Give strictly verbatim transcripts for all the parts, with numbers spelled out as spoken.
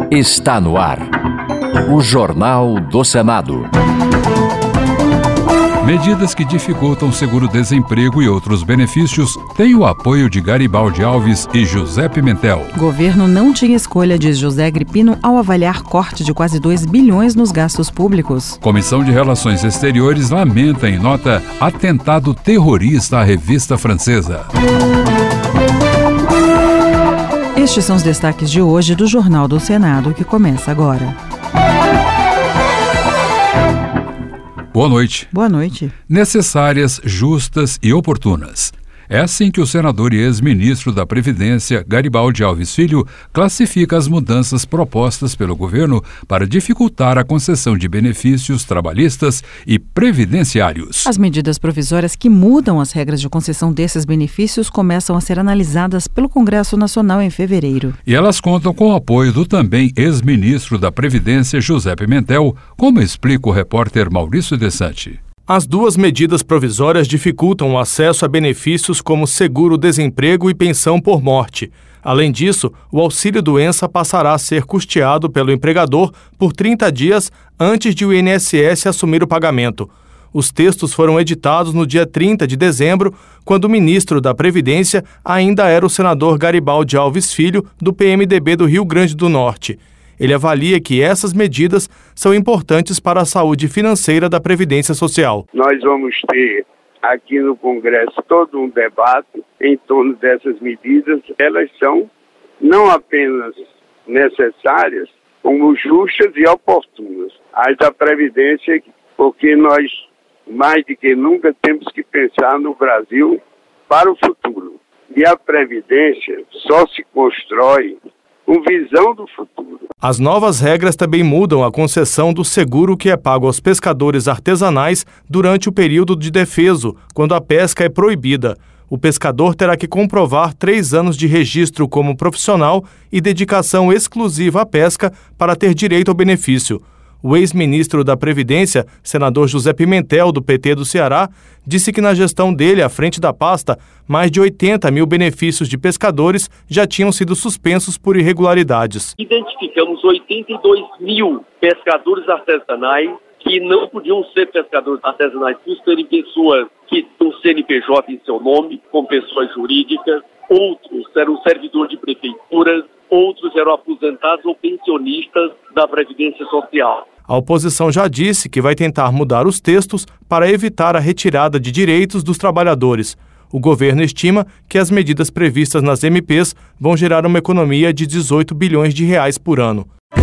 Está no ar. O Jornal do Senado. Medidas que dificultam o seguro-desemprego e outros benefícios têm o apoio de Garibaldi Alves e José Pimentel. Governo não tinha escolha, diz José Agripino, ao avaliar corte de quase dois bilhões nos gastos públicos. Comissão de Relações Exteriores lamenta em nota atentado terrorista à revista francesa. Estes são os destaques de hoje do Jornal do Senado, que começa agora. Boa noite. Boa noite. Necessárias, justas e oportunas. É assim que o senador e ex-ministro da Previdência, Garibaldi Alves Filho, classifica as mudanças propostas pelo governo para dificultar a concessão de benefícios trabalhistas e previdenciários. As medidas provisórias que mudam as regras de concessão desses benefícios começam a ser analisadas pelo Congresso Nacional em fevereiro. E elas contam com o apoio do também ex-ministro da Previdência, José Pimentel, como explica o repórter Maurício Desante. As duas medidas provisórias dificultam o acesso a benefícios como seguro-desemprego e pensão por morte. Além disso, o auxílio-doença passará a ser custeado pelo empregador por trinta dias antes de o I N S S assumir o pagamento. Os textos foram editados no dia trinta de dezembro, quando o ministro da Previdência ainda era o senador Garibaldi Alves Filho, do P M D B do Rio Grande do Norte. Ele avalia que essas medidas são importantes para a saúde financeira da Previdência Social. Nós vamos ter aqui no Congresso todo um debate em torno dessas medidas. Elas são não apenas necessárias, como justas e oportunas. As da Previdência, porque nós, mais do que nunca, temos que pensar no Brasil para o futuro. E a Previdência só se constrói com visão do futuro. As novas regras também mudam a concessão do seguro que é pago aos pescadores artesanais durante o período de defeso, quando a pesca é proibida. O pescador terá que comprovar três anos de registro como profissional e dedicação exclusiva à pesca para ter direito ao benefício. O ex-ministro da Previdência, senador José Pimentel, do P T do Ceará, disse que na gestão dele, à frente da pasta, mais de oitenta mil benefícios de pescadores já tinham sido suspensos por irregularidades. Identificamos oitenta e dois mil pescadores artesanais que não podiam ser pescadores artesanais por serem pessoas que têm um C N P J em seu nome, com pessoas jurídicas, outros eram servidores de prefeituras, outros eram aposentados ou pensionistas da Previdência Social. A oposição já disse que vai tentar mudar os textos para evitar a retirada de direitos dos trabalhadores. O governo estima que as medidas previstas nas M Ps vão gerar uma economia de dezoito bilhões de reais por ano.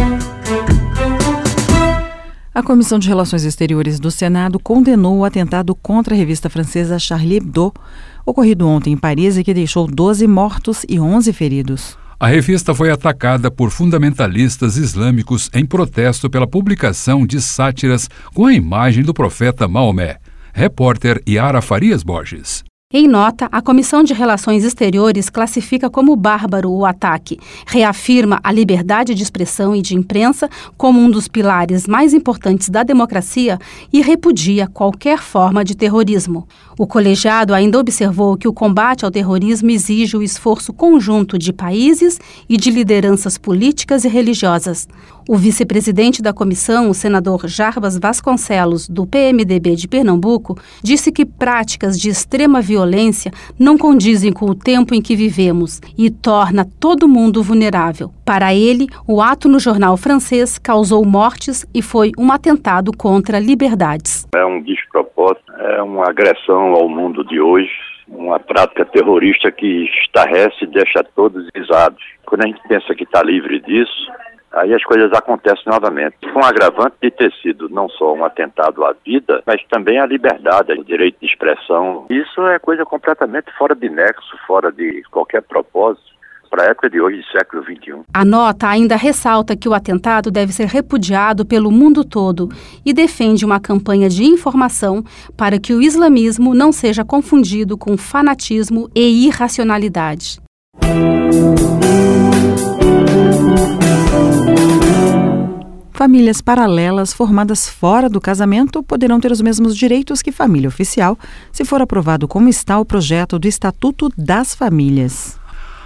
A Comissão de Relações Exteriores do Senado condenou o atentado contra a revista francesa Charlie Hebdo, ocorrido ontem em Paris e que deixou doze mortos e onze feridos. A revista foi atacada por fundamentalistas islâmicos em protesto pela publicação de sátiras com a imagem do profeta Maomé. Repórter Yara Farias Borges. Em nota, a Comissão de Relações Exteriores classifica como bárbaro o ataque, reafirma a liberdade de expressão e de imprensa como um dos pilares mais importantes da democracia e repudia qualquer forma de terrorismo. O colegiado ainda observou que o combate ao terrorismo exige o esforço conjunto de países e de lideranças políticas e religiosas. O vice-presidente da comissão, o senador Jarbas Vasconcelos, do P M D B de Pernambuco, disse que práticas de extrema violência não condizem com o tempo em que vivemos e torna todo mundo vulnerável. Para ele, o ato no jornal francês causou mortes e foi um atentado contra liberdades. É um despropósito, é uma agressão ao mundo de hoje, uma prática terrorista que estarrece e deixa todos risados. Quando a gente pensa que está livre disso, aí as coisas acontecem novamente. Com um agravante de ter sido não só um atentado à vida, mas também à liberdade, ao direito de expressão. Isso é coisa completamente fora de nexo, fora de qualquer propósito para a época de hoje, século vinte e um. A nota ainda ressalta que o atentado deve ser repudiado pelo mundo todo e defende uma campanha de informação para que o islamismo não seja confundido com fanatismo e irracionalidade. Famílias paralelas formadas fora do casamento poderão ter os mesmos direitos que família oficial, se for aprovado como está o projeto do Estatuto das Famílias.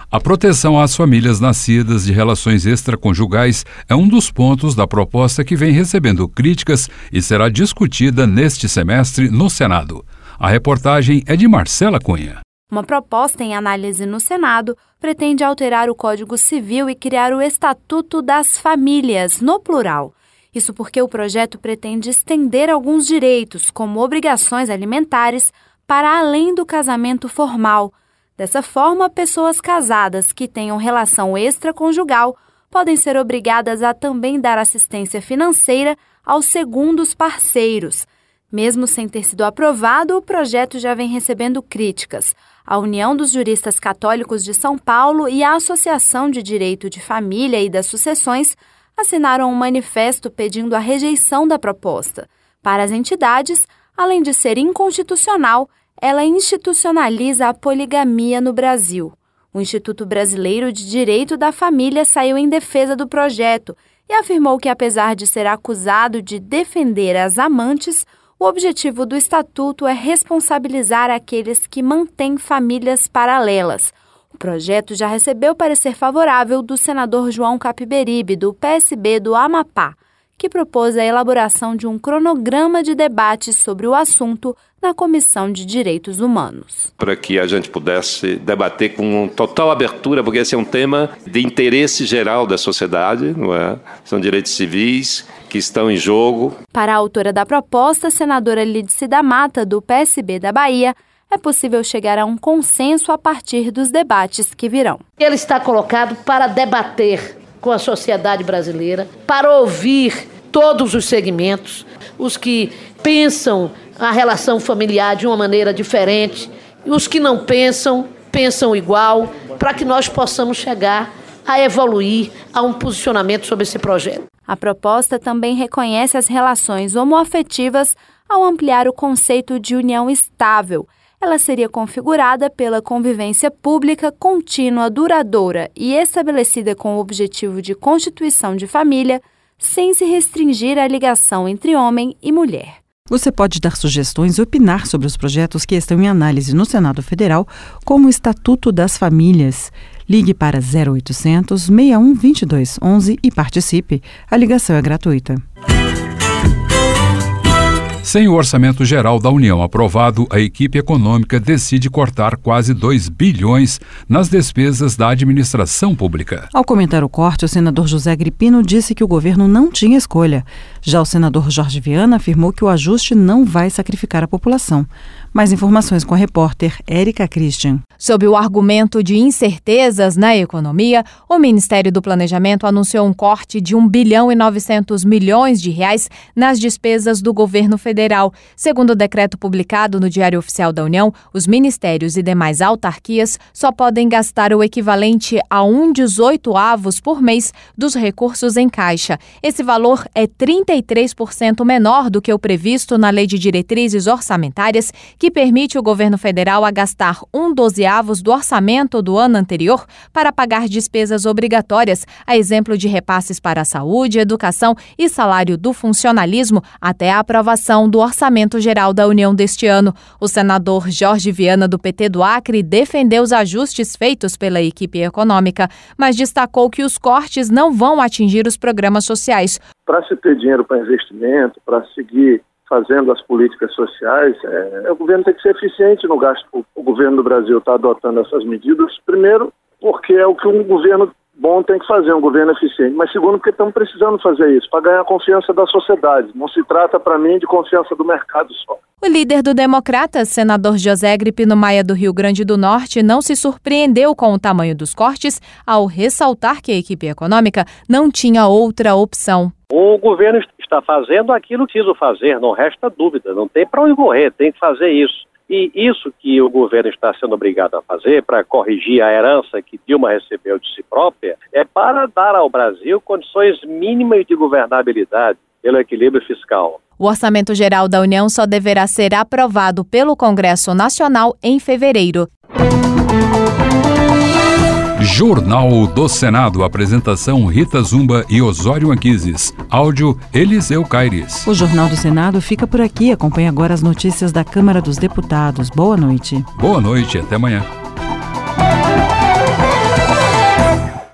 A proteção às famílias nascidas de relações extraconjugais é um dos pontos da proposta que vem recebendo críticas e será discutida neste semestre no Senado. A reportagem é de Marcela Cunha. Uma proposta em análise no Senado pretende alterar o Código Civil e criar o Estatuto das Famílias, no plural. Isso porque o projeto pretende estender alguns direitos, como obrigações alimentares, para além do casamento formal. Dessa forma, pessoas casadas que tenham relação extraconjugal podem ser obrigadas a também dar assistência financeira aos segundos parceiros. Mesmo sem ter sido aprovado, o projeto já vem recebendo críticas. A União dos Juristas Católicos de São Paulo e a Associação de Direito de Família e das Sucessões assinaram um manifesto pedindo a rejeição da proposta. Para as entidades, além de ser inconstitucional, ela institucionaliza a poligamia no Brasil. O Instituto Brasileiro de Direito da Família saiu em defesa do projeto e afirmou que, apesar de ser acusado de defender as amantes, o objetivo do Estatuto é responsabilizar aqueles que mantêm famílias paralelas. O projeto já recebeu parecer favorável do senador João Capiberibe, do P S B do Amapá, que propôs a elaboração de um cronograma de debates sobre o assunto na Comissão de Direitos Humanos. Para que a gente pudesse debater com total abertura, porque esse é um tema de interesse geral da sociedade, não é? São direitos civis que estão em jogo. Para a autora da proposta, a senadora Lídice da Mata, do P S B da Bahia, é possível chegar a um consenso a partir dos debates que virão. Ele está colocado para debater com a sociedade brasileira, para ouvir todos os segmentos, os que pensam a relação familiar de uma maneira diferente, e os que não pensam, pensam igual, para que nós possamos chegar a evoluir a um posicionamento sobre esse projeto. A proposta também reconhece as relações homoafetivas ao ampliar o conceito de união estável. Ela seria configurada pela convivência pública contínua, duradoura e estabelecida com o objetivo de constituição de família, sem se restringir à ligação entre homem e mulher. Você pode dar sugestões e opinar sobre os projetos que estão em análise no Senado Federal, como o Estatuto das Famílias. Ligue para zero oitocentos, seis um dois dois, onze e participe. A ligação é gratuita. Sem o Orçamento Geral da União aprovado, a equipe econômica decide cortar quase dois bilhões nas despesas da administração pública. Ao comentar o corte, o senador José Agripino disse que o governo não tinha escolha. Já o senador Jorge Viana afirmou que o ajuste não vai sacrificar a população. Mais informações com a repórter Érica Christian. Sob o argumento de incertezas na economia, o Ministério do Planejamento anunciou um corte de um bilhão e novecentos milhões de reais nas despesas do governo federal. Segundo o decreto publicado no Diário Oficial da União, os ministérios e demais autarquias só podem gastar o equivalente a um dezoitoavos por mês dos recursos em caixa. Esse valor é trinta e três por cento menor do que o previsto na Lei de Diretrizes Orçamentárias, que permite o governo federal a gastar um dozeavos do orçamento do ano anterior para pagar despesas obrigatórias, a exemplo de repasses para a saúde, educação e salário do funcionalismo, até a aprovação do Orçamento Geral da União deste ano. O senador Jorge Viana, do P T do Acre, defendeu os ajustes feitos pela equipe econômica, mas destacou que os cortes não vão atingir os programas sociais. Para se ter dinheiro para investimento, para seguir fazendo as políticas sociais, é, o governo tem que ser eficiente no gasto. O governo do Brasil está adotando essas medidas, primeiro, porque é o que um governo bom tem que fazer, um governo eficiente, mas segundo, porque estamos precisando fazer isso, para ganhar a confiança da sociedade. Não se trata, para mim, de confiança do mercado só. O líder do Democratas, senador José Agripino Maia, do Rio Grande do Norte, não se surpreendeu com o tamanho dos cortes, ao ressaltar que a equipe econômica não tinha outra opção. O governo está fazendo aquilo que quis fazer, não resta dúvida, não tem para onde correr, tem que fazer isso. E isso que o governo está sendo obrigado a fazer para corrigir a herança que Dilma recebeu de si própria é para dar ao Brasil condições mínimas de governabilidade pelo equilíbrio fiscal. O Orçamento Geral da União só deverá ser aprovado pelo Congresso Nacional em fevereiro. Jornal do Senado. Apresentação Rita Zumba e Osório Anquises. Áudio Eliseu Caires. O Jornal do Senado fica por aqui. Acompanhe agora as notícias da Câmara dos Deputados. Boa noite. Boa noite, até amanhã.